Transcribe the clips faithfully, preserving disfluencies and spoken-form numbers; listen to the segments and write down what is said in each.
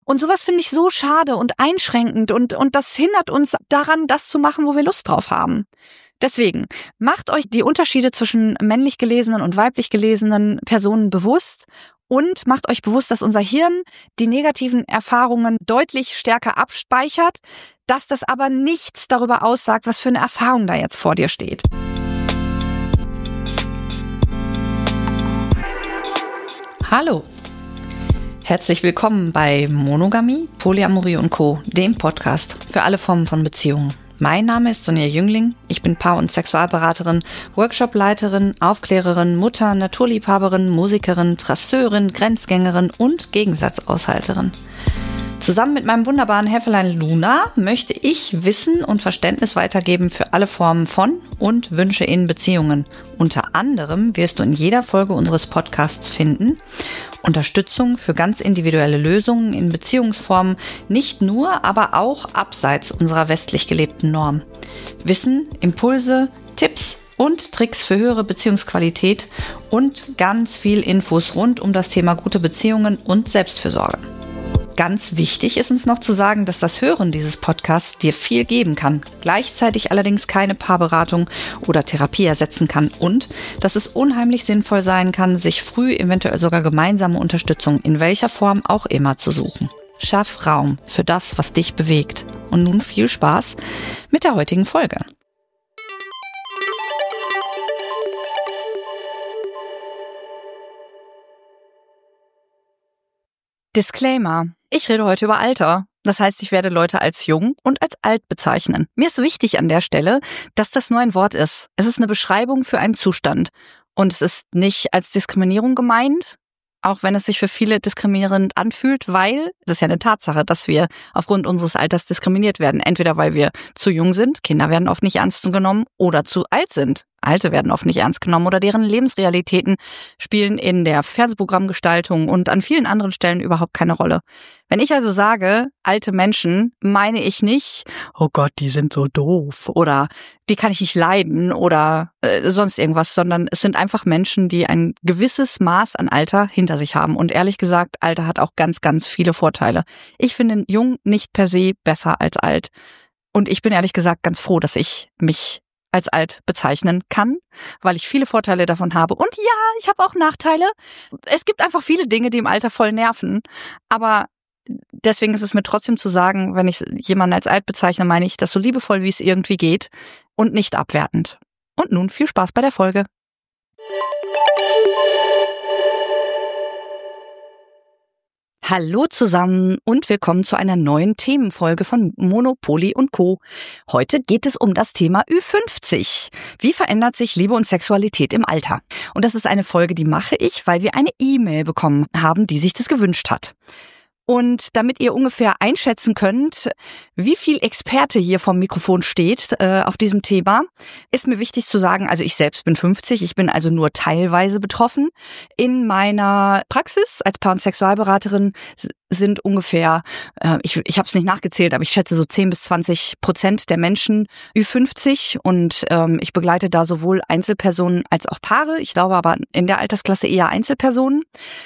Und sowas finde ich so schade und einschränkend und, und das hindert uns daran, das zu machen, wo wir Lust drauf haben. Deswegen, macht euch die Unterschiede zwischen männlich gelesenen und weiblich gelesenen Personen bewusst und macht euch bewusst, dass unser Hirn die negativen Erfahrungen deutlich stärker abspeichert, dass das aber nichts darüber aussagt, was für eine Erfahrung da jetzt vor dir steht. Hallo, herzlich willkommen bei Monogamie, Polyamorie und Co., dem Podcast für alle Formen von Beziehungen. Mein Name ist Sonja Jüngling, ich bin Paar- und Sexualberaterin, Workshopleiterin, Aufklärerin, Mutter, Naturliebhaberin, Musikerin, Trasseurin, Grenzgängerin und Gegensatzaushalterin. Zusammen mit meinem wunderbaren Helferlein Luna möchte ich Wissen und Verständnis weitergeben für alle Formen von und Wünsche in Beziehungen. Unter anderem wirst du in jeder Folge unseres Podcasts finden Unterstützung für ganz individuelle Lösungen in Beziehungsformen, nicht nur, aber auch abseits unserer westlich gelebten Norm. Wissen, Impulse, Tipps und Tricks für höhere Beziehungsqualität und ganz viel Infos rund um das Thema gute Beziehungen und Selbstfürsorge. Ganz wichtig ist uns noch zu sagen, dass das Hören dieses Podcasts dir viel geben kann, gleichzeitig allerdings keine Paarberatung oder Therapie ersetzen kann und dass es unheimlich sinnvoll sein kann, sich früh eventuell sogar gemeinsame Unterstützung in welcher Form auch immer zu suchen. Schaff Raum für das, was dich bewegt. Und nun viel Spaß mit der heutigen Folge. Disclaimer. Ich rede heute über Alter. Das heißt, ich werde Leute als jung und als alt bezeichnen. Mir ist wichtig an der Stelle, dass das nur ein Wort ist. Es ist eine Beschreibung für einen Zustand. Und es ist nicht als Diskriminierung gemeint, auch wenn es sich für viele diskriminierend anfühlt, weil es ist ja eine Tatsache, dass wir aufgrund unseres Alters diskriminiert werden. Entweder weil wir zu jung sind, Kinder werden oft nicht ernst genommen, oder zu alt sind. Alte werden oft nicht ernst genommen oder deren Lebensrealitäten spielen in der Fernsehprogrammgestaltung und an vielen anderen Stellen überhaupt keine Rolle. Wenn ich also sage, alte Menschen, meine ich nicht, oh Gott, die sind so doof oder die kann ich nicht leiden oder äh, sonst irgendwas, sondern es sind einfach Menschen, die ein gewisses Maß an Alter hinter sich haben. Und ehrlich gesagt, Alter hat auch ganz, ganz viele Vorteile. Ich finde jung nicht per se besser als alt. Und ich bin ehrlich gesagt ganz froh, dass ich mich als alt bezeichnen kann, weil ich viele Vorteile davon habe. Und ja, ich habe auch Nachteile. Es gibt einfach viele Dinge, die im Alter voll nerven. Aber deswegen ist es mir trotzdem zu sagen, wenn ich jemanden als alt bezeichne, meine ich das so liebevoll, wie es irgendwie geht und nicht abwertend. Und nun viel Spaß bei der Folge. Hallo zusammen und willkommen zu einer neuen Themenfolge von Monopoly und Co. Heute geht es um das Thema Ü fünfzig. Wie verändert sich Liebe und Sexualität im Alter? Und das ist eine Folge, die mache ich, weil wir eine E-Mail bekommen haben, die sich das gewünscht hat. Und damit ihr ungefähr einschätzen könnt, wie viel Experte hier vom Mikrofon steht äh, auf diesem Thema, ist mir wichtig zu sagen, also ich selbst bin fünfzig, ich bin also nur teilweise betroffen. In meiner Praxis als Paar- und Sexualberaterin sind ungefähr, äh, ich, ich habe es nicht nachgezählt, aber ich schätze so zehn bis zwanzig Prozent der Menschen Ü fünfzig und ähm, ich begleite da sowohl Einzelpersonen als auch Paare. Ich glaube aber in der Altersklasse eher Einzelpersonen.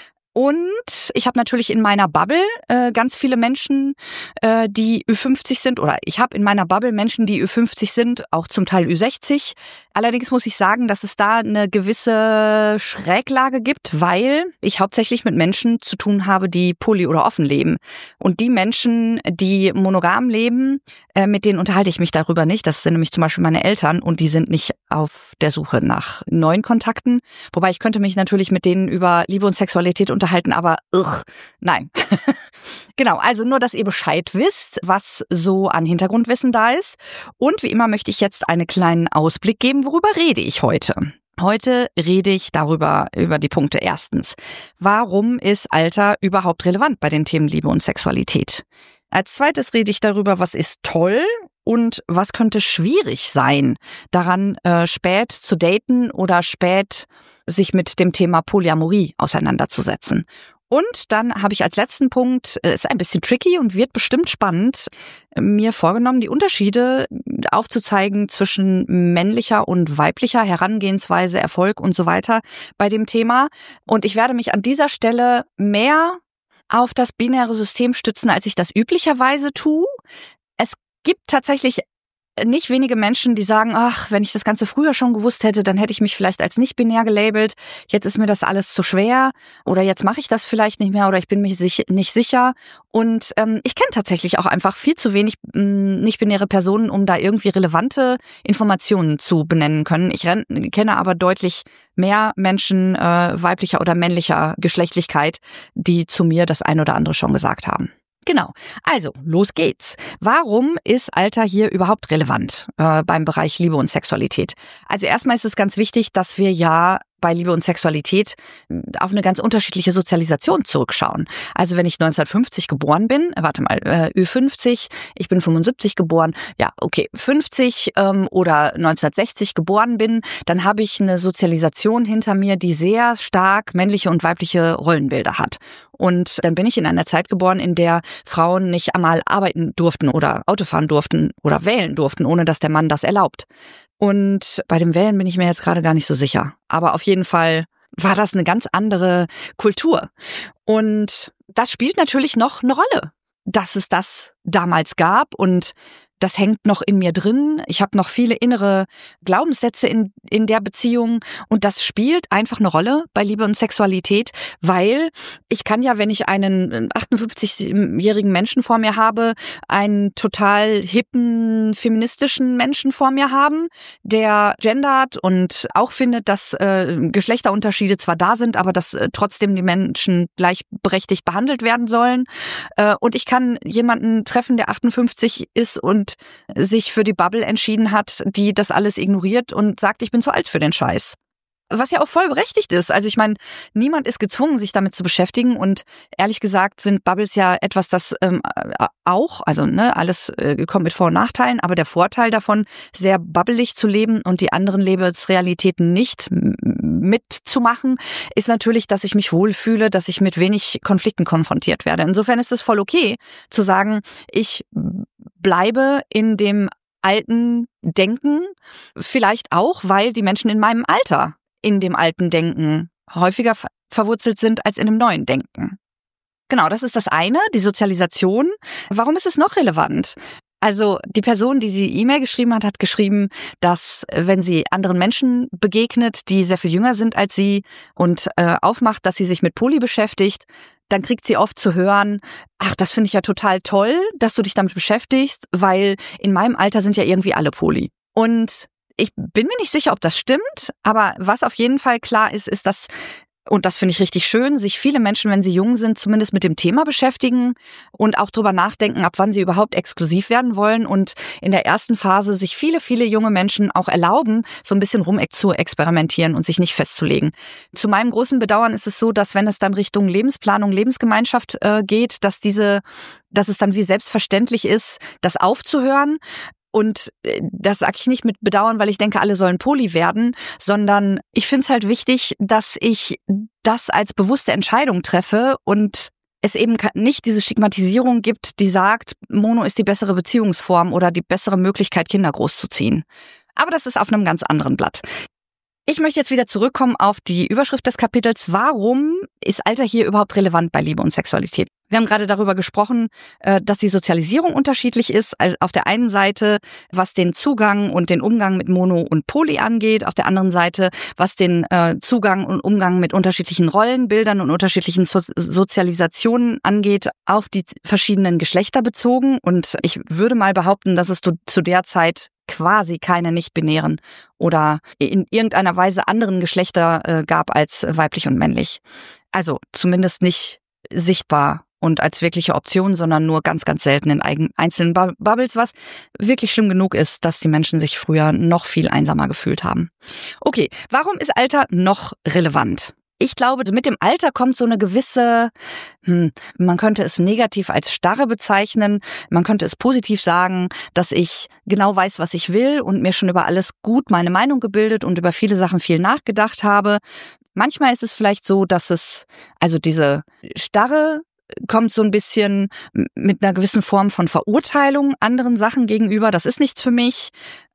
Und ich habe natürlich in meiner Bubble äh, ganz viele Menschen, äh, die Ü fünfzig sind. Oder ich habe in meiner Bubble Menschen, die Ü fünfzig sind, auch zum Teil Ü sechzig. Allerdings muss ich sagen, dass es da eine gewisse Schräglage gibt, weil ich hauptsächlich mit Menschen zu tun habe, die poly oder offen leben. Und die Menschen, die monogam leben, äh, mit denen unterhalte ich mich darüber nicht. Das sind nämlich zum Beispiel meine Eltern und die sind nicht auf der Suche nach neuen Kontakten. Wobei ich könnte mich natürlich mit denen über Liebe und Sexualität unterhalten. Unterhalten, aber ugh, nein. Genau, also nur, dass ihr Bescheid wisst, was so an Hintergrundwissen da ist. Und wie immer möchte ich jetzt einen kleinen Ausblick geben, worüber rede ich heute. Heute rede ich darüber, über die Punkte. Erstens, warum ist Alter überhaupt relevant bei den Themen Liebe und Sexualität? Als zweites rede ich darüber, was ist toll und was könnte schwierig sein, daran äh, spät zu daten oder spät sich mit dem Thema Polyamorie auseinanderzusetzen. Und dann habe ich als letzten Punkt, äh, ist ein bisschen tricky und wird bestimmt spannend, mir vorgenommen, die Unterschiede aufzuzeigen zwischen männlicher und weiblicher Herangehensweise, Erfolg und so weiter bei dem Thema. Und ich werde mich an dieser Stelle mehr auf das binäre System stützen, als ich das üblicherweise tue. Es gibt tatsächlich nicht wenige Menschen, die sagen, ach, wenn ich das Ganze früher schon gewusst hätte, dann hätte ich mich vielleicht als nicht binär gelabelt. Jetzt ist mir das alles zu schwer oder jetzt mache ich das vielleicht nicht mehr oder ich bin mir sich nicht sicher. Und ähm, ich kenne tatsächlich auch einfach viel zu wenig ähm, nicht-binäre Personen, um da irgendwie relevante Informationen zu benennen können. Ich renn, kenne aber deutlich mehr Menschen äh, weiblicher oder männlicher Geschlechtlichkeit, die zu mir das ein oder andere schon gesagt haben. Genau, also los geht's. Warum ist Alter hier überhaupt relevant äh, beim Bereich Liebe und Sexualität? Also erstmal ist es ganz wichtig, dass wir ja bei Liebe und Sexualität auf eine ganz unterschiedliche Sozialisation zurückschauen. Also wenn ich neunzehnhundertfünfzig geboren bin, warte mal, äh, Ü fünfzig, ich bin fünfundsiebzig geboren, ja, okay, fünfzig ähm, oder neunzehnhundertsechzig geboren bin, dann habe ich eine Sozialisation hinter mir, die sehr stark männliche und weibliche Rollenbilder hat. Und dann bin ich in einer Zeit geboren, in der Frauen nicht einmal arbeiten durften oder Auto fahren durften oder wählen durften, ohne dass der Mann das erlaubt. Und bei dem Wählen bin ich mir jetzt gerade gar nicht so sicher. Aber auf jeden Fall war das eine ganz andere Kultur. Und das spielt natürlich noch eine Rolle, dass es das damals gab und das hängt noch in mir drin. Ich habe noch viele innere Glaubenssätze in, in der Beziehung und das spielt einfach eine Rolle bei Liebe und Sexualität, weil ich kann ja, wenn ich einen achtundfünfzigjährigen Menschen vor mir habe, einen total hippen, feministischen Menschen vor mir haben, der gendert und auch findet, dass äh, Geschlechterunterschiede zwar da sind, aber dass äh, trotzdem die Menschen gleichberechtigt behandelt werden sollen. Äh, und ich kann jemanden treffen, der achtundfünfzig ist und sich für die Bubble entschieden hat, die das alles ignoriert und sagt, ich bin zu alt für den Scheiß. Was ja auch voll berechtigt ist. Also ich meine, niemand ist gezwungen, sich damit zu beschäftigen und ehrlich gesagt sind Bubbles ja etwas, das ähm, auch, also ne, alles äh, kommt mit Vor- und Nachteilen, aber der Vorteil davon, sehr bubbelig zu leben und die anderen Lebensrealitäten nicht mitzumachen, ist natürlich, dass ich mich wohlfühle, dass ich mit wenig Konflikten konfrontiert werde. Insofern ist es voll okay zu sagen, ich bleibe in dem alten Denken, vielleicht auch, weil die Menschen in meinem Alter in dem alten Denken häufiger ver- verwurzelt sind als in dem neuen Denken. Genau, das ist das eine, die Sozialisation. Warum ist es noch relevant? Also die Person, die die E-Mail geschrieben hat, hat geschrieben, dass wenn sie anderen Menschen begegnet, die sehr viel jünger sind als sie und äh, aufmacht, dass sie sich mit Poly beschäftigt, dann kriegt sie oft zu hören, ach, das finde ich ja total toll, dass du dich damit beschäftigst, weil in meinem Alter sind ja irgendwie alle Poly. Und ich bin mir nicht sicher, ob das stimmt, aber was auf jeden Fall klar ist, ist, dass, und das finde ich richtig schön, sich viele Menschen, wenn sie jung sind, zumindest mit dem Thema beschäftigen und auch drüber nachdenken, ab wann sie überhaupt exklusiv werden wollen und in der ersten Phase sich viele, viele junge Menschen auch erlauben, so ein bisschen rum zu experimentieren und sich nicht festzulegen. Zu meinem großen Bedauern ist es so, dass wenn es dann Richtung Lebensplanung, Lebensgemeinschaft äh, geht, dass diese, dass es dann wie selbstverständlich ist, das aufzuhören. Und das sage ich nicht mit Bedauern, weil ich denke, alle sollen Poly werden, sondern ich finde es halt wichtig, dass ich das als bewusste Entscheidung treffe und es eben nicht diese Stigmatisierung gibt, die sagt, Mono ist die bessere Beziehungsform oder die bessere Möglichkeit, Kinder großzuziehen. Aber das ist auf einem ganz anderen Blatt. Ich möchte jetzt wieder zurückkommen auf die Überschrift des Kapitels. Warum ist Alter hier überhaupt relevant bei Liebe und Sexualität? Wir haben gerade darüber gesprochen, dass die Sozialisierung unterschiedlich ist. Also auf der einen Seite, was den Zugang und den Umgang mit Mono und Poly angeht. Auf der anderen Seite, was den Zugang und Umgang mit unterschiedlichen Rollenbildern und unterschiedlichen so- Sozialisationen angeht, auf die verschiedenen Geschlechter bezogen. Und ich würde mal behaupten, dass es zu der Zeit quasi keine nicht-binären oder in irgendeiner Weise anderen Geschlechter äh, gab als weiblich und männlich. Also zumindest nicht sichtbar und als wirkliche Option, sondern nur ganz, ganz selten in eigen, einzelnen Bub- Bubbles, was wirklich schlimm genug ist, dass die Menschen sich früher noch viel einsamer gefühlt haben. Okay, warum ist Alter noch relevant? Ich glaube, mit dem Alter kommt so eine gewisse, hm, man könnte es negativ als Starre bezeichnen, man könnte es positiv sagen, dass ich genau weiß, was ich will und mir schon über alles gut meine Meinung gebildet und über viele Sachen viel nachgedacht habe. Manchmal ist es vielleicht so, dass es, also diese Starre kommt so ein bisschen mit einer gewissen Form von Verurteilung anderen Sachen gegenüber, das ist nichts für mich.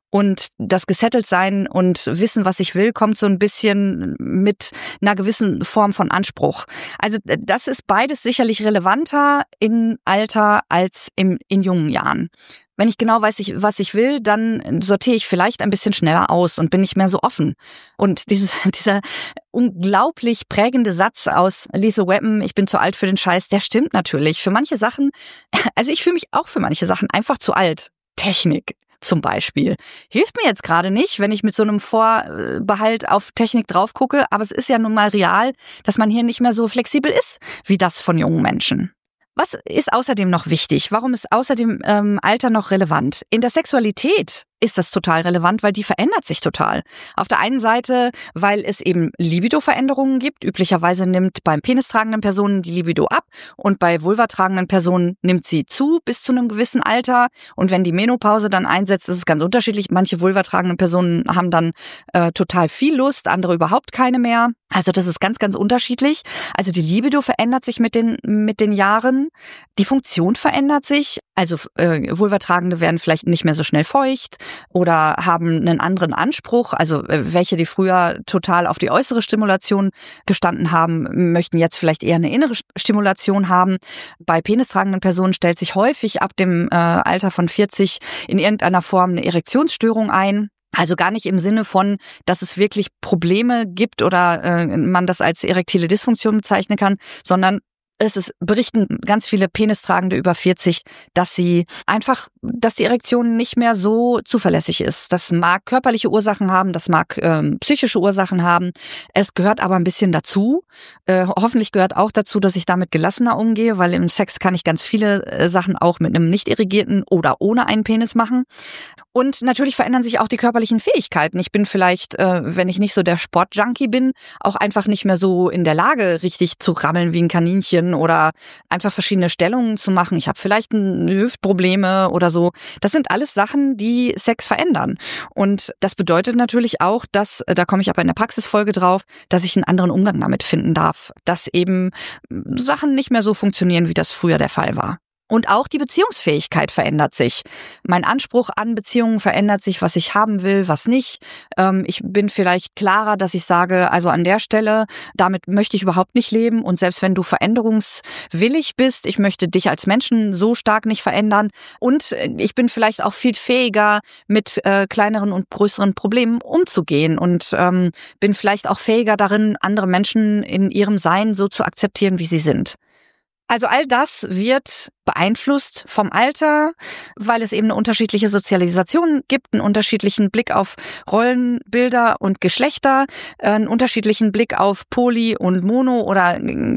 Und das Gesettelt-Sein und Wissen, was ich will, kommt so ein bisschen mit einer gewissen Form von Anspruch. Also das ist beides sicherlich relevanter im Alter als im, in jungen Jahren. Wenn ich genau weiß, ich, was ich will, dann sortiere ich vielleicht ein bisschen schneller aus und bin nicht mehr so offen. Und dieses, dieser unglaublich prägende Satz aus Lethal Weapon, ich bin zu alt für den Scheiß, der stimmt natürlich. Für manche Sachen, also ich fühle mich auch für manche Sachen einfach zu alt. Technik zum Beispiel. Hilft mir jetzt gerade nicht, wenn ich mit so einem Vorbehalt auf Technik drauf gucke, aber es ist ja nun mal real, dass man hier nicht mehr so flexibel ist, wie das von jungen Menschen. Was ist außerdem noch wichtig? Warum ist außerdem ähm, Alter noch relevant? In der Sexualität ist das total relevant, weil die verändert sich total. Auf der einen Seite, weil es eben Libido-Veränderungen gibt. Üblicherweise nimmt beim penistragenden Personen die Libido ab und bei vulvatragenden Personen nimmt sie zu bis zu einem gewissen Alter. Und wenn die Menopause dann einsetzt, ist es ganz unterschiedlich. Manche vulvatragenden Personen haben dann äh, total viel Lust, andere überhaupt keine mehr. Also das ist ganz, ganz unterschiedlich. Also die Libido verändert sich mit den mit den Jahren. Die Funktion verändert sich. Also äh, Vulvatragende werden vielleicht nicht mehr so schnell feucht oder haben einen anderen Anspruch. Also äh, welche, die früher total auf die äußere Stimulation gestanden haben, möchten jetzt vielleicht eher eine innere Stimulation haben. Bei penistragenden Personen stellt sich häufig ab dem äh, Alter von vierzig in irgendeiner Form eine Erektionsstörung ein. Also gar nicht im Sinne von, dass es wirklich Probleme gibt oder äh, man das als erektile Dysfunktion bezeichnen kann, sondern es ist, berichten ganz viele Penistragende über vierzig, dass sie einfach, dass die Erektion nicht mehr so zuverlässig ist. Das mag körperliche Ursachen haben, das mag ähm, psychische Ursachen haben. Es gehört aber ein bisschen dazu. Äh, hoffentlich gehört auch dazu, dass ich damit gelassener umgehe, weil im Sex kann ich ganz viele äh, Sachen auch mit einem nicht irrigierten oder ohne einen Penis machen. Und natürlich verändern sich auch die körperlichen Fähigkeiten. Ich bin vielleicht, äh, wenn ich nicht so der Sportjunkie bin, auch einfach nicht mehr so in der Lage, richtig zu rammeln wie ein Kaninchen oder einfach verschiedene Stellungen zu machen. Ich habe vielleicht Hüftprobleme oder so. Das sind alles Sachen, die Sex verändern. Und das bedeutet natürlich auch, dass, da komme ich aber in der Praxisfolge drauf, dass ich einen anderen Umgang damit finden darf. Dass eben Sachen nicht mehr so funktionieren, wie das früher der Fall war. Und auch die Beziehungsfähigkeit verändert sich. Mein Anspruch an Beziehungen verändert sich, was ich haben will, was nicht. Ähm, ich bin vielleicht klarer, dass ich sage, also an der Stelle, damit möchte ich überhaupt nicht leben. Und selbst wenn du veränderungswillig bist, ich möchte dich als Menschen so stark nicht verändern. Und ich bin vielleicht auch viel fähiger, mit äh, kleineren und größeren Problemen umzugehen. Und ähm, bin vielleicht auch fähiger darin, andere Menschen in ihrem Sein so zu akzeptieren, wie sie sind. Also all das wird beeinflusst vom Alter, weil es eben eine unterschiedliche Sozialisation gibt, einen unterschiedlichen Blick auf Rollenbilder und Geschlechter, einen unterschiedlichen Blick auf Poly und Mono oder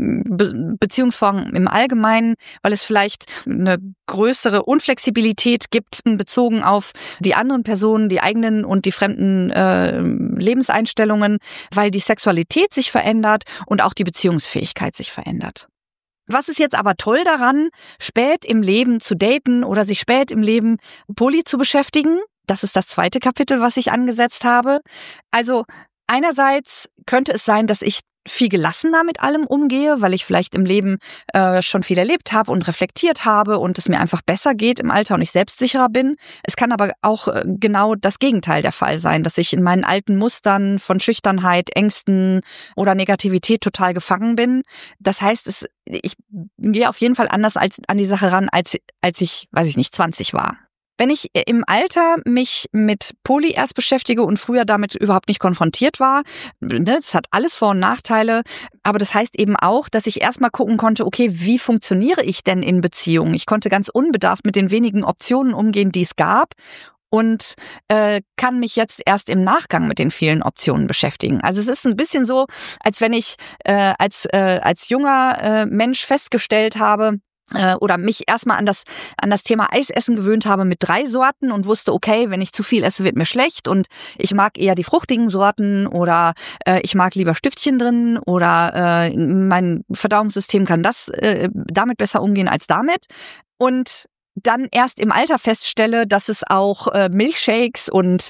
Be- Beziehungsformen im Allgemeinen, weil es vielleicht eine größere Unflexibilität gibt, bezogen auf die anderen Personen, die eigenen und die fremden äh, Lebenseinstellungen, weil die Sexualität sich verändert und auch die Beziehungsfähigkeit sich verändert. Was ist jetzt aber toll daran, spät im Leben zu daten oder sich spät im Leben poly zu beschäftigen? Das ist das zweite Kapitel, was ich angesetzt habe. Also einerseits könnte es sein, dass ich viel gelassener mit allem umgehe, weil ich vielleicht im Leben äh, schon viel erlebt habe und reflektiert habe und es mir einfach besser geht im Alter und ich selbstsicherer bin. Es kann aber auch äh, genau das Gegenteil der Fall sein, dass ich in meinen alten Mustern von Schüchternheit, Ängsten oder Negativität total gefangen bin. Das heißt, es, ich gehe auf jeden Fall anders als, an die Sache ran, als, als ich, weiß ich nicht, zwanzig war. Wenn ich im Alter mich mit Poly erst beschäftige und früher damit überhaupt nicht konfrontiert war, ne, das hat alles Vor- und Nachteile, aber das heißt eben auch, dass ich erstmal gucken konnte, okay, wie funktioniere ich denn in Beziehungen? Ich konnte ganz unbedarft mit den wenigen Optionen umgehen, die es gab. Und äh, kann mich jetzt erst im Nachgang mit den vielen Optionen beschäftigen. Also es ist ein bisschen so, als wenn ich äh, als äh, als junger äh, Mensch festgestellt habe, oder mich erstmal an das an das Thema Eisessen gewöhnt habe mit drei Sorten und wusste, okay, wenn ich zu viel esse, wird mir schlecht und ich mag eher die fruchtigen Sorten oder äh, ich mag lieber Stückchen drin oder äh, mein Verdauungssystem kann das äh, damit besser umgehen als damit. Und dann erst im Alter feststelle, dass es auch äh, Milchshakes und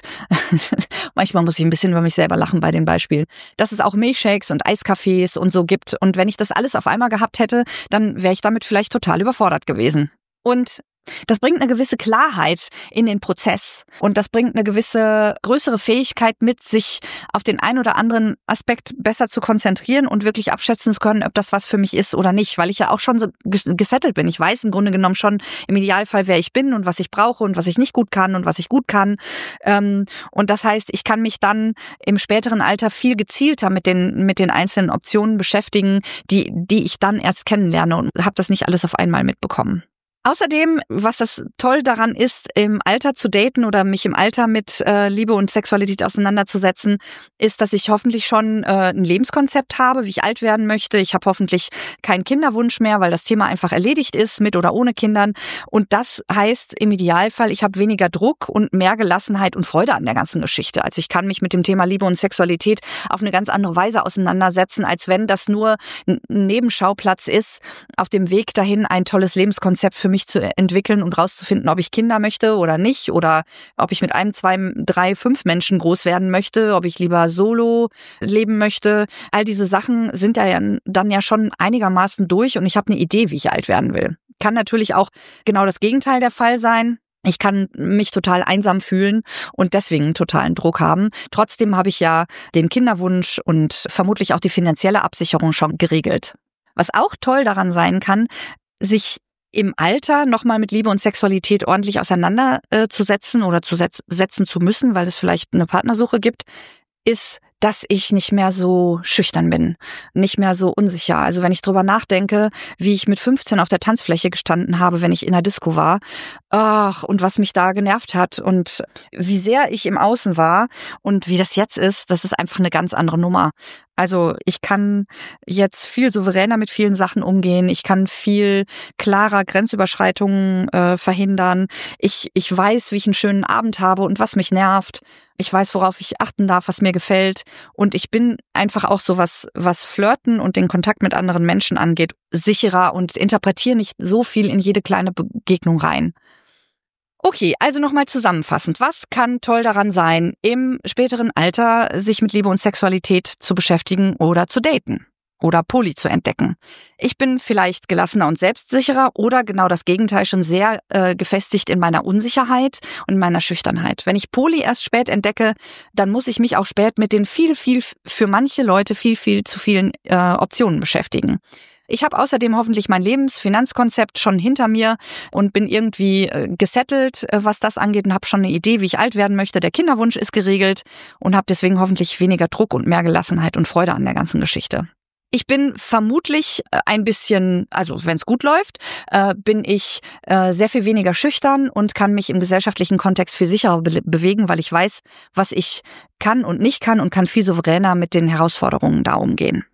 manchmal muss ich ein bisschen über mich selber lachen bei den Beispielen, dass es auch Milchshakes und Eiskaffees und so gibt. Und wenn ich das alles auf einmal gehabt hätte, dann wäre ich damit vielleicht total überfordert gewesen. Und Das bringt eine gewisse Klarheit in den Prozess und das bringt eine gewisse größere Fähigkeit mit, sich auf den einen oder anderen Aspekt besser zu konzentrieren und wirklich abschätzen zu können, ob das was für mich ist oder nicht, weil ich ja auch schon so gesettelt bin. Ich weiß im Grunde genommen schon im Idealfall, wer ich bin und was ich brauche und was ich nicht gut kann und was ich gut kann. Und das heißt, ich kann mich dann im späteren Alter viel gezielter mit den, mit den einzelnen Optionen beschäftigen, die, die ich dann erst kennenlerne und habe das nicht alles auf einmal mitbekommen. Außerdem, was das toll daran ist, im Alter zu daten oder mich im Alter mit äh, Liebe und Sexualität auseinanderzusetzen, ist, dass ich hoffentlich schon äh, ein Lebenskonzept habe, wie ich alt werden möchte. Ich habe hoffentlich keinen Kinderwunsch mehr, weil das Thema einfach erledigt ist, mit oder ohne Kindern. Und das heißt im Idealfall, ich habe weniger Druck und mehr Gelassenheit und Freude an der ganzen Geschichte. Also ich kann mich mit dem Thema Liebe und Sexualität auf eine ganz andere Weise auseinandersetzen, als wenn das nur ein Nebenschauplatz ist, auf dem Weg dahin ein tolles Lebenskonzept für mich zu entwickeln und rauszufinden, ob ich Kinder möchte oder nicht oder ob ich mit einem, zwei, drei, fünf Menschen groß werden möchte, ob ich lieber solo leben möchte. All diese Sachen sind ja dann ja schon einigermaßen durch und ich habe eine Idee, wie ich alt werden will. Kann natürlich auch genau das Gegenteil der Fall sein. Ich kann mich total einsam fühlen und deswegen einen totalen Druck haben. Trotzdem habe ich ja den Kinderwunsch und vermutlich auch die finanzielle Absicherung schon geregelt. Was auch toll daran sein kann, sich im Alter nochmal mit Liebe und Sexualität ordentlich auseinanderzusetzen oder zu setz- setzen zu müssen, weil es vielleicht eine Partnersuche gibt, ist, dass ich nicht mehr so schüchtern bin, nicht mehr so unsicher. Also wenn ich drüber nachdenke, wie ich mit fünfzehn auf der Tanzfläche gestanden habe, wenn ich in der Disco war, ach, und was mich da genervt hat und wie sehr ich im Außen war und wie das jetzt ist, das ist einfach eine ganz andere Nummer. Also ich kann jetzt viel souveräner mit vielen Sachen umgehen. Ich kann viel klarer Grenzüberschreitungen äh, verhindern. Ich, ich weiß, wie ich einen schönen Abend habe und was mich nervt. Ich weiß, worauf ich achten darf, was mir gefällt. Und ich bin einfach auch so, was, was Flirten und den Kontakt mit anderen Menschen angeht, sicherer und interpretiere nicht so viel in jede kleine Begegnung rein. Okay, also nochmal zusammenfassend. Was kann toll daran sein, im späteren Alter sich mit Liebe und Sexualität zu beschäftigen oder zu daten oder Poly zu entdecken? Ich bin vielleicht gelassener und selbstsicherer oder genau das Gegenteil, schon sehr äh, gefestigt in meiner Unsicherheit und meiner Schüchternheit. Wenn ich Poly erst spät entdecke, dann muss ich mich auch spät mit den viel, viel, für manche Leute viel, viel zu vielen äh, Optionen beschäftigen. Ich habe außerdem hoffentlich mein Lebensfinanzkonzept schon hinter mir und bin irgendwie äh, gesettelt, äh, was das angeht und habe schon eine Idee, wie ich alt werden möchte. Der Kinderwunsch ist geregelt und habe deswegen hoffentlich weniger Druck und mehr Gelassenheit und Freude an der ganzen Geschichte. Ich bin vermutlich ein bisschen, also wenn es gut läuft, äh, bin ich äh, sehr viel weniger schüchtern und kann mich im gesellschaftlichen Kontext viel sicherer be- bewegen, weil ich weiß, was ich kann und nicht kann und kann viel souveräner mit den Herausforderungen da umgehen.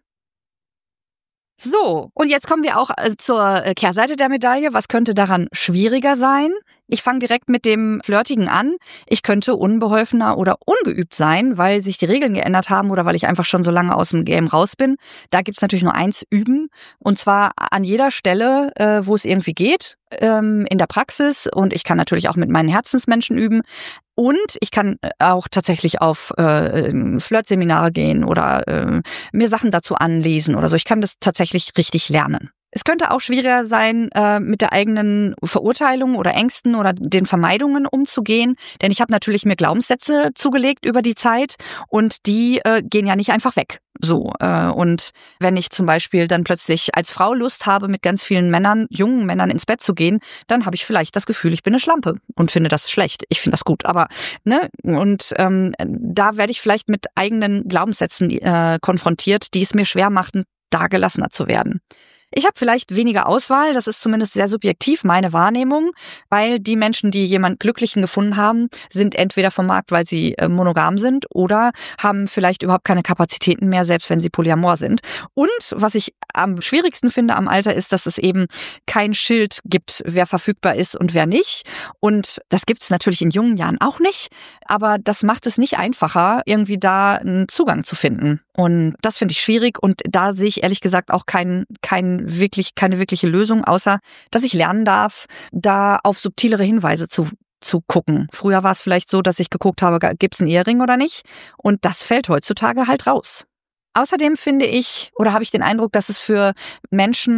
So, und jetzt kommen wir auch zur Kehrseite der Medaille. Was könnte daran schwieriger sein? Ich fange direkt mit dem Flirtigen an. Ich könnte unbeholfener oder ungeübt sein, weil sich die Regeln geändert haben oder weil ich einfach schon so lange aus dem Game raus bin. Da gibt's natürlich nur eins, üben. Und zwar an jeder Stelle, äh, wo es irgendwie geht, ähm, in der Praxis. Und ich kann natürlich auch mit meinen Herzensmenschen üben. Und ich kann auch tatsächlich auf äh, Flirtseminare gehen oder äh, mir Sachen dazu anlesen oder so. Ich kann das tatsächlich richtig lernen. Es könnte auch schwieriger sein, äh, mit der eigenen Verurteilung oder Ängsten oder den Vermeidungen umzugehen, denn ich habe natürlich mir Glaubenssätze zugelegt über die Zeit und die äh, gehen ja nicht einfach weg. So äh, und wenn ich zum Beispiel dann plötzlich als Frau Lust habe, mit ganz vielen Männern, jungen Männern ins Bett zu gehen, dann habe ich vielleicht das Gefühl, ich bin eine Schlampe und finde das schlecht. Ich finde das gut, aber ne und ähm, da werde ich vielleicht mit eigenen Glaubenssätzen äh, konfrontiert, die es mir schwer machten, da gelassener zu werden. Ich habe vielleicht weniger Auswahl, das ist zumindest sehr subjektiv meine Wahrnehmung, weil die Menschen, die jemanden Glücklichen gefunden haben, sind entweder vom Markt, weil sie äh, monogam sind oder haben vielleicht überhaupt keine Kapazitäten mehr, selbst wenn sie polyamor sind. Und was ich am schwierigsten finde am Alter ist, dass es eben kein Schild gibt, wer verfügbar ist und wer nicht. Und das gibt es natürlich in jungen Jahren auch nicht, aber das macht es nicht einfacher, irgendwie da einen Zugang zu finden. Und das finde ich schwierig und da sehe ich ehrlich gesagt auch kein, kein wirklich, keine wirkliche Lösung, außer dass ich lernen darf, da auf subtilere Hinweise zu, zu gucken. Früher war es vielleicht so, dass ich geguckt habe, gibt es einen Ehering oder nicht? Und das fällt heutzutage halt raus. Außerdem finde ich, oder habe ich den Eindruck, dass es für Menschen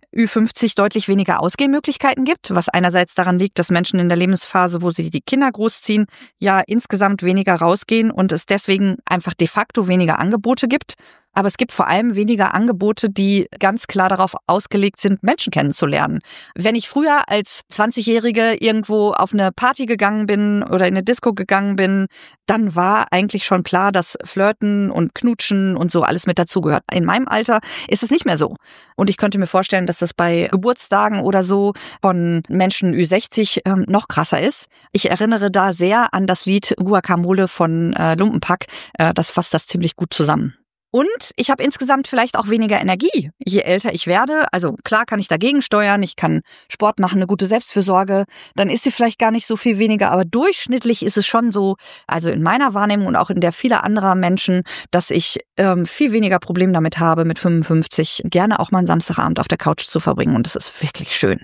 Ü fünfzig deutlich weniger Ausgehmöglichkeiten gibt, was einerseits daran liegt, dass Menschen in der Lebensphase, wo sie die Kinder großziehen, ja insgesamt weniger rausgehen und es deswegen einfach de facto weniger Angebote gibt. Aber es gibt vor allem weniger Angebote, die ganz klar darauf ausgelegt sind, Menschen kennenzulernen. Wenn ich früher als zwanzigjährige irgendwo auf eine Party gegangen bin oder in eine Disco gegangen bin, dann war eigentlich schon klar, dass Flirten und Knutschen und so alles mit dazugehört. In meinem Alter ist es nicht mehr so. Und ich könnte mir vorstellen, dass das bei Geburtstagen oder so von Menschen Ü sechzig ähm, noch krasser ist. Ich erinnere da sehr an das Lied Guacamole von äh, Lumpenpack. Äh, das fasst das ziemlich gut zusammen. Und ich habe insgesamt vielleicht auch weniger Energie, je älter ich werde. Also klar kann ich dagegen steuern, ich kann Sport machen, eine gute Selbstfürsorge, dann ist sie vielleicht gar nicht so viel weniger. Aber durchschnittlich ist es schon so, also in meiner Wahrnehmung und auch in der vieler anderer Menschen, dass ich ähm, viel weniger Problem damit habe, mit fünfundfünfzig gerne auch mal einen Samstagabend auf der Couch zu verbringen. Und das ist wirklich schön.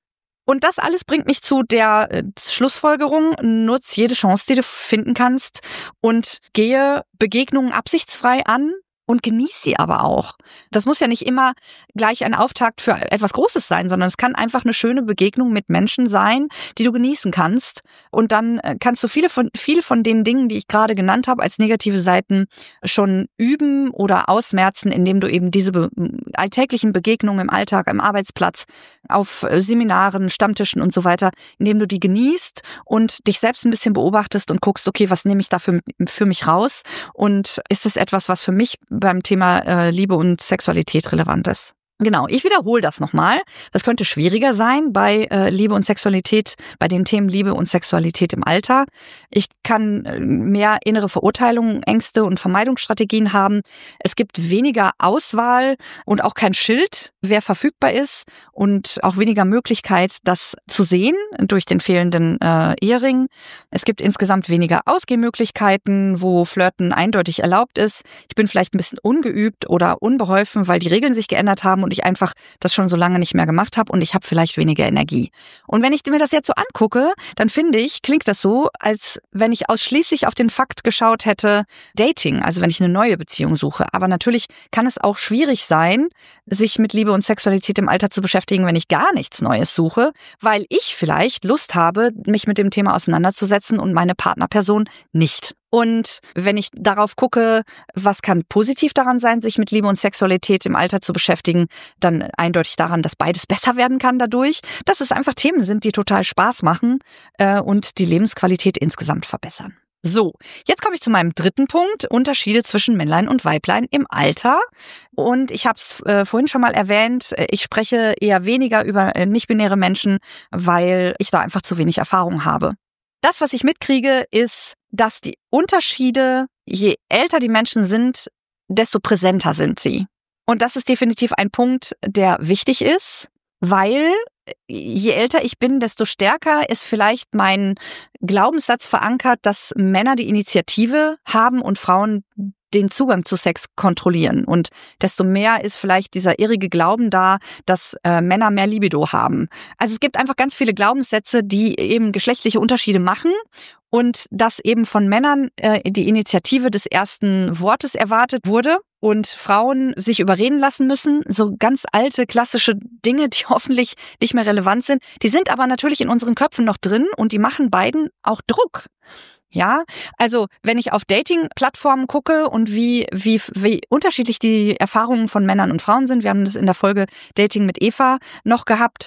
Und das alles bringt mich zu der äh, Schlussfolgerung, nutz jede Chance, die du finden kannst und gehe Begegnungen absichtsfrei an und genieß sie aber auch. Das muss ja nicht immer gleich ein Auftakt für etwas Großes sein, sondern es kann einfach eine schöne Begegnung mit Menschen sein, die du genießen kannst. Und dann kannst du viele von, viele von den Dingen, die ich gerade genannt habe, als negative Seiten schon üben oder ausmerzen, indem du eben diese be- alltäglichen Begegnungen im Alltag, am Arbeitsplatz, auf Seminaren, Stammtischen und so weiter, indem du die genießt und dich selbst ein bisschen beobachtest und guckst, okay, was nehme ich da für, für mich raus? Und ist das etwas, was für mich beim Thema äh, Liebe und Sexualität relevant ist? Genau, ich wiederhole das nochmal. Das könnte schwieriger sein bei äh, Liebe und Sexualität, bei den Themen Liebe und Sexualität im Alter. Ich kann äh, mehr innere Verurteilungen, Ängste und Vermeidungsstrategien haben. Es gibt weniger Auswahl und auch kein Schild, wer verfügbar ist und auch weniger Möglichkeit, das zu sehen durch den fehlenden äh, Ehering. Es gibt insgesamt weniger Ausgehmöglichkeiten, wo Flirten eindeutig erlaubt ist. Ich bin vielleicht ein bisschen ungeübt oder unbeholfen, weil die Regeln sich geändert haben und ich einfach das schon so lange nicht mehr gemacht habe und ich habe vielleicht weniger Energie. Und wenn ich mir das jetzt so angucke, dann finde ich, klingt das so, als wenn ich ausschließlich auf den Fakt geschaut hätte, Dating, also wenn ich eine neue Beziehung suche. Aber natürlich kann es auch schwierig sein, sich mit Liebe und Sexualität im Alter zu beschäftigen, wenn ich gar nichts Neues suche, weil ich vielleicht Lust habe, mich mit dem Thema auseinanderzusetzen und meine Partnerperson nicht. Und wenn ich darauf gucke, was kann positiv daran sein, sich mit Liebe und Sexualität im Alter zu beschäftigen, dann eindeutig daran, dass beides besser werden kann dadurch, dass es einfach Themen sind, die total Spaß machen äh, und die Lebensqualität insgesamt verbessern. So, jetzt komme ich zu meinem dritten Punkt, Unterschiede zwischen Männlein und Weiblein im Alter. Und ich habe es äh, vorhin schon mal erwähnt, ich spreche eher weniger über äh, nicht-binäre Menschen, weil ich da einfach zu wenig Erfahrung habe. Das, was ich mitkriege, ist, dass die Unterschiede, je älter die Menschen sind, desto präsenter sind sie. Und das ist definitiv ein Punkt, der wichtig ist, weil je älter ich bin, desto stärker ist vielleicht mein Glaubenssatz verankert, dass Männer die Initiative haben und Frauen den Zugang zu Sex kontrollieren. Und desto mehr ist vielleicht dieser irrige Glauben da, dass äh, Männer mehr Libido haben. Also es gibt einfach ganz viele Glaubenssätze, die eben geschlechtliche Unterschiede machen und dass eben von Männern äh, die Initiative des ersten Wortes erwartet wurde und Frauen sich überreden lassen müssen. So ganz alte, klassische Dinge, die hoffentlich nicht mehr relevant sind. Die sind aber natürlich in unseren Köpfen noch drin und die machen beiden auch Druck. Ja, also wenn ich auf Dating-Plattformen gucke und wie, wie, wie unterschiedlich die Erfahrungen von Männern und Frauen sind, wir haben das in der Folge Dating mit Eva noch gehabt,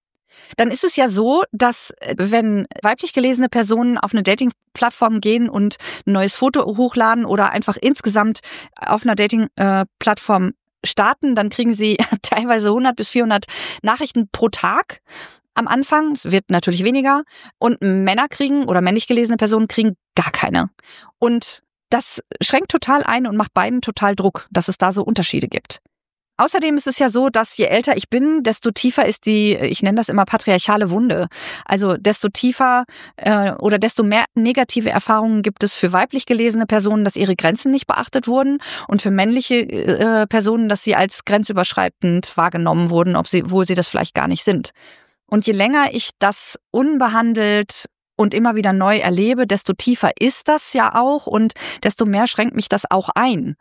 dann ist es ja so, dass wenn weiblich gelesene Personen auf eine Dating-Plattform gehen und ein neues Foto hochladen oder einfach insgesamt auf einer Dating-Plattform starten, dann kriegen sie teilweise hundert bis vierhundert Nachrichten pro Tag. Am Anfang, es wird natürlich weniger, und Männer kriegen oder männlich gelesene Personen kriegen gar keine. Und das schränkt total ein und macht beiden total Druck, dass es da so Unterschiede gibt. Außerdem ist es ja so, dass je älter ich bin, desto tiefer ist die, ich nenne das immer patriarchale Wunde. Also desto tiefer äh, oder desto mehr negative Erfahrungen gibt es für weiblich gelesene Personen, dass ihre Grenzen nicht beachtet wurden und für männliche äh, Personen, dass sie als grenzüberschreitend wahrgenommen wurden, obwohl sie das vielleicht gar nicht sind. Und je länger ich das unbehandelt und immer wieder neu erlebe, desto tiefer ist das ja auch und desto mehr schränkt mich das auch ein.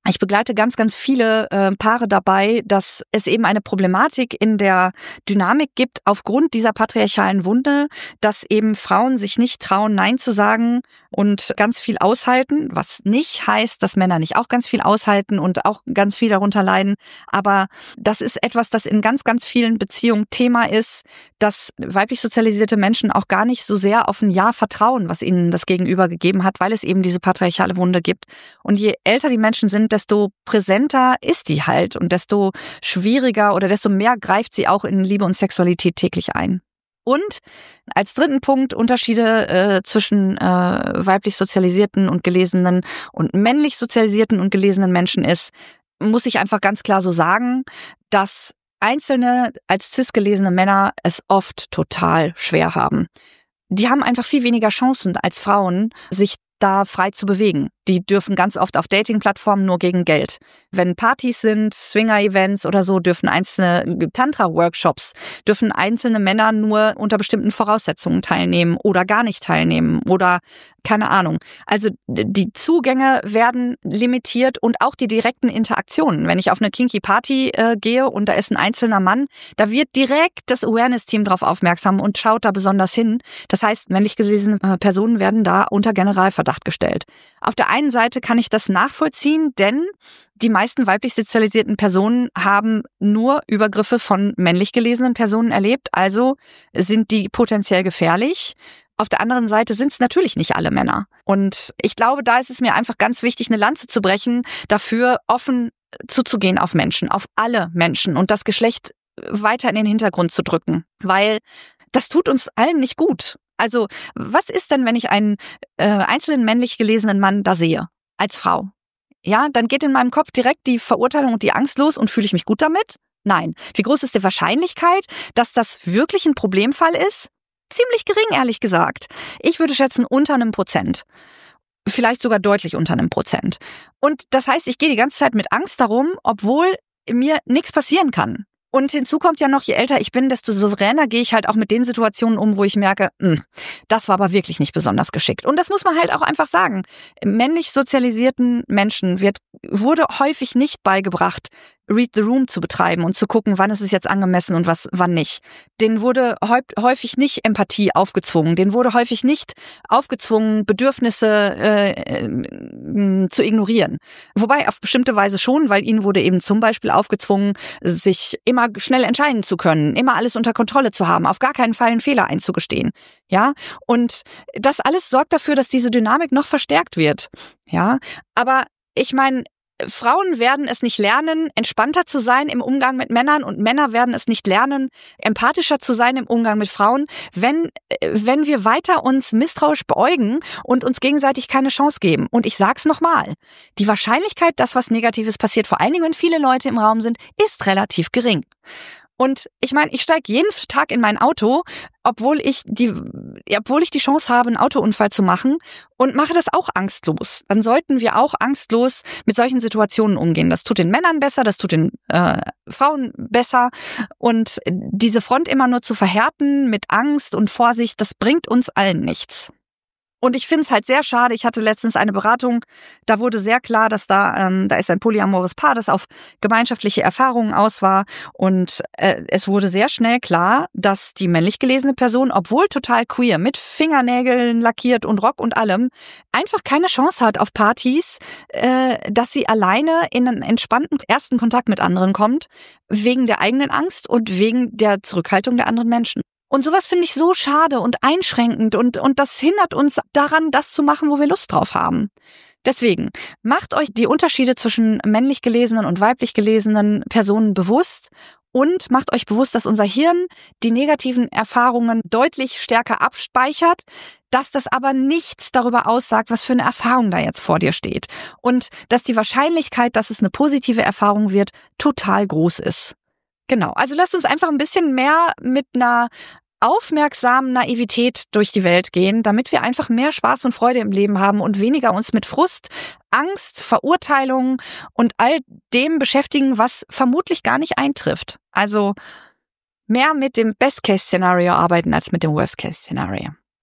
Ich begleite ganz, ganz viele äh, Paare dabei, dass es eben eine Problematik in der Dynamik gibt, aufgrund dieser patriarchalen Wunde, dass eben Frauen sich nicht trauen, Nein zu sagen und ganz viel aushalten, was nicht heißt, dass Männer nicht auch ganz viel aushalten und auch ganz viel darunter leiden. Aber das ist etwas, das in ganz, ganz vielen Beziehungen Thema ist, dass weiblich sozialisierte Menschen auch gar nicht so sehr auf ein Ja vertrauen, was ihnen das Gegenüber gegeben hat, weil es eben diese patriarchale Wunde gibt. Und je älter die Menschen sind, desto präsenter ist die halt und desto schwieriger oder desto mehr greift sie auch in Liebe und Sexualität täglich ein. Und als dritten Punkt Unterschiede äh, zwischen äh, weiblich sozialisierten und gelesenen und männlich sozialisierten und gelesenen Menschen ist, muss ich einfach ganz klar so sagen, dass Einzelne als cis-gelesene Männer es oft total schwer haben. Die haben einfach viel weniger Chancen als Frauen, sich da frei zu bewegen. Die dürfen ganz oft auf Dating-Plattformen nur gegen Geld. Wenn Partys sind, Swinger-Events oder so, dürfen einzelne Tantra-Workshops, dürfen einzelne Männer nur unter bestimmten Voraussetzungen teilnehmen oder gar nicht teilnehmen oder keine Ahnung. Also die Zugänge werden limitiert und auch die direkten Interaktionen. Wenn ich auf eine kinky Party äh, gehe und da ist ein einzelner Mann, da wird direkt das Awareness-Team drauf aufmerksam und schaut da besonders hin. Das heißt, männlich gelesene äh, Personen werden da unter Generalverdacht gestellt. Auf der einen Seite kann ich das nachvollziehen, denn die meisten weiblich sozialisierten Personen haben nur Übergriffe von männlich gelesenen Personen erlebt, also sind die potenziell gefährlich. Auf der anderen Seite sind es natürlich nicht alle Männer. Und ich glaube, da ist es mir einfach ganz wichtig, eine Lanze zu brechen, dafür offen zuzugehen auf Menschen, auf alle Menschen und das Geschlecht weiter in den Hintergrund zu drücken, weil das tut uns allen nicht gut. Also was ist denn, wenn ich einen äh, einzelnen männlich gelesenen Mann da sehe, als Frau? Ja, dann geht in meinem Kopf direkt die Verurteilung und die Angst los und fühle ich mich gut damit? Nein. Wie groß ist die Wahrscheinlichkeit, dass das wirklich ein Problemfall ist? Ziemlich gering, ehrlich gesagt. Ich würde schätzen unter einem Prozent. Vielleicht sogar deutlich unter einem Prozent. Und das heißt, ich gehe die ganze Zeit mit Angst darum, obwohl mir nichts passieren kann. Und hinzu kommt ja noch, je älter ich bin, desto souveräner gehe ich halt auch mit den Situationen um, wo ich merke, mh, das war aber wirklich nicht besonders geschickt. Und das muss man halt auch einfach sagen. Männlich sozialisierten Menschen wird, wurde häufig nicht beigebracht, Read the Room zu betreiben und zu gucken, wann ist es jetzt angemessen und was, wann nicht. Denen wurde häufig nicht Empathie aufgezwungen. Denen wurde häufig nicht aufgezwungen, Bedürfnisse äh, äh, zu ignorieren. Wobei auf bestimmte Weise schon, weil ihnen wurde eben zum Beispiel aufgezwungen, sich immer schnell entscheiden zu können, immer alles unter Kontrolle zu haben, auf gar keinen Fall einen Fehler einzugestehen. Ja, und das alles sorgt dafür, dass diese Dynamik noch verstärkt wird. Ja, aber ich meine, Frauen werden es nicht lernen, entspannter zu sein im Umgang mit Männern und Männer werden es nicht lernen, empathischer zu sein im Umgang mit Frauen, wenn, wenn wir weiter uns misstrauisch beäugen und uns gegenseitig keine Chance geben. Und ich sag's nochmal, die Wahrscheinlichkeit, dass was Negatives passiert, vor allen Dingen, wenn viele Leute im Raum sind, ist relativ gering. Und ich meine, ich steige jeden Tag in mein Auto, obwohl ich die, obwohl ich die Chance habe, einen Autounfall zu machen und mache das auch angstlos. Dann sollten wir auch angstlos mit solchen Situationen umgehen. Das tut den Männern besser, das tut den äh, Frauen besser. Und diese Front immer nur zu verhärten mit Angst und Vorsicht, das bringt uns allen nichts. Und ich finde es halt sehr schade. Ich hatte letztens eine Beratung, da wurde sehr klar, dass da, ähm, da ist ein polyamores Paar, das auf gemeinschaftliche Erfahrungen aus war. Und äh, es wurde sehr schnell klar, dass die männlich gelesene Person, obwohl total queer, mit Fingernägeln lackiert und Rock und allem, einfach keine Chance hat auf Partys, äh, dass sie alleine in einen entspannten ersten Kontakt mit anderen kommt, wegen der eigenen Angst und wegen der Zurückhaltung der anderen Menschen. Und sowas finde ich so schade und einschränkend und, und das hindert uns daran, das zu machen, wo wir Lust drauf haben. Deswegen, macht euch die Unterschiede zwischen männlich gelesenen und weiblich gelesenen Personen bewusst und macht euch bewusst, dass unser Hirn die negativen Erfahrungen deutlich stärker abspeichert, dass das aber nichts darüber aussagt, was für eine Erfahrung da jetzt vor dir steht. Und dass die Wahrscheinlichkeit, dass es eine positive Erfahrung wird, total groß ist. Genau, also lasst uns einfach ein bisschen mehr mit einer aufmerksamen Naivität durch die Welt gehen, damit wir einfach mehr Spaß und Freude im Leben haben und weniger uns mit Frust, Angst, Verurteilung und all dem beschäftigen, was vermutlich gar nicht eintrifft. Also mehr mit dem Best-Case-Szenario arbeiten als mit dem Worst-Case-Szenario.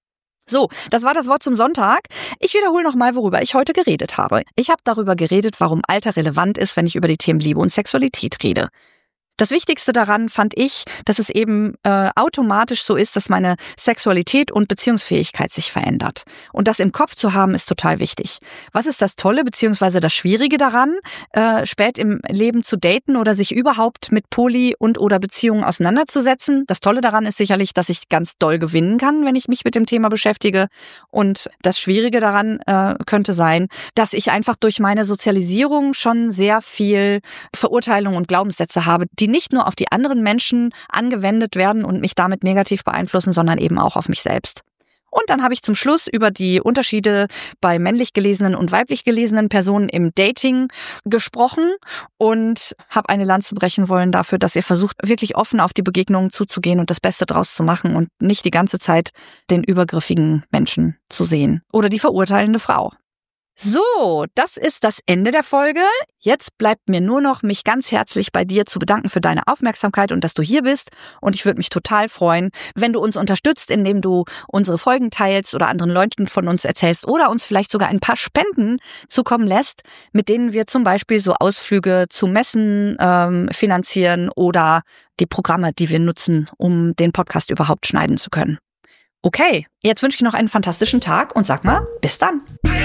So, das war das Wort zum Sonntag. Ich wiederhole nochmal, worüber ich heute geredet habe. Ich habe darüber geredet, warum Alter relevant ist, wenn ich über die Themen Liebe und Sexualität rede. Das Wichtigste daran fand ich, dass es eben äh, automatisch so ist, dass meine Sexualität und Beziehungsfähigkeit sich verändert. Und das im Kopf zu haben, ist total wichtig. Was ist das Tolle bzw. das Schwierige daran, äh, spät im Leben zu daten oder sich überhaupt mit Poly- und oder Beziehungen auseinanderzusetzen? Das Tolle daran ist sicherlich, dass ich ganz doll gewinnen kann, wenn ich mich mit dem Thema beschäftige. Und das Schwierige daran äh, könnte sein, dass ich einfach durch meine Sozialisierung schon sehr viel Verurteilung und Glaubenssätze habe, die nicht nur auf die anderen Menschen angewendet werden und mich damit negativ beeinflussen, sondern eben auch auf mich selbst. Und dann habe ich zum Schluss über die Unterschiede bei männlich gelesenen und weiblich gelesenen Personen im Dating gesprochen und habe eine Lanze brechen wollen dafür, dass ihr versucht, wirklich offen auf die Begegnungen zuzugehen und das Beste draus zu machen und nicht die ganze Zeit den übergriffigen Menschen zu sehen oder die verurteilende Frau. So, das ist das Ende der Folge. Jetzt bleibt mir nur noch, mich ganz herzlich bei dir zu bedanken für deine Aufmerksamkeit und dass du hier bist. Und ich würde mich total freuen, wenn du uns unterstützt, indem du unsere Folgen teilst oder anderen Leuten von uns erzählst oder uns vielleicht sogar ein paar Spenden zukommen lässt, mit denen wir zum Beispiel so Ausflüge zu Messen ähm, finanzieren oder die Programme, die wir nutzen, um den Podcast überhaupt schneiden zu können. Okay, jetzt wünsche ich noch einen fantastischen Tag und sag mal, bis dann.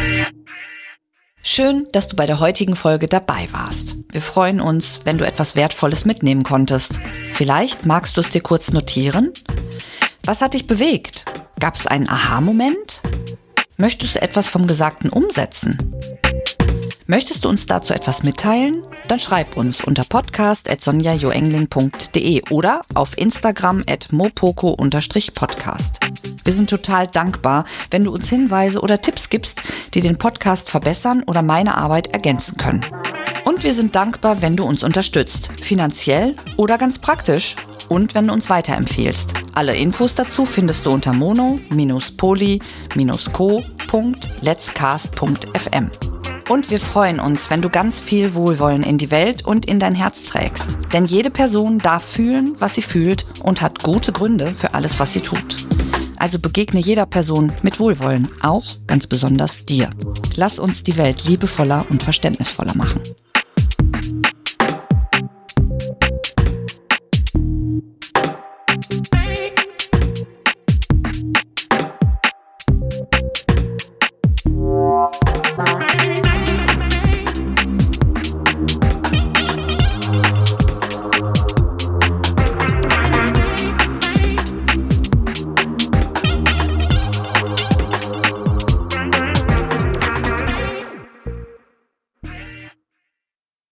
Schön, dass du bei der heutigen Folge dabei warst. Wir freuen uns, wenn du etwas Wertvolles mitnehmen konntest. Vielleicht magst du es dir kurz notieren. Was hat dich bewegt? Gab es einen Aha-Moment? Möchtest du etwas vom Gesagten umsetzen? Möchtest du uns dazu etwas mitteilen? Dann schreib uns unter podcast at sonja joengling punkt de oder auf Instagram at mopoko unterstrich podcast. Wir sind total dankbar, wenn du uns Hinweise oder Tipps gibst, die den Podcast verbessern oder meine Arbeit ergänzen können. Und wir sind dankbar, wenn du uns unterstützt, finanziell oder ganz praktisch und wenn du uns weiterempfehlst. Alle Infos dazu findest du unter mono poly co punkt letscast punkt f m. Und wir freuen uns, wenn du ganz viel Wohlwollen in die Welt und in dein Herz trägst. Denn jede Person darf fühlen, was sie fühlt und hat gute Gründe für alles, was sie tut. Also begegne jeder Person mit Wohlwollen, auch ganz besonders dir. Lass uns die Welt liebevoller und verständnisvoller machen.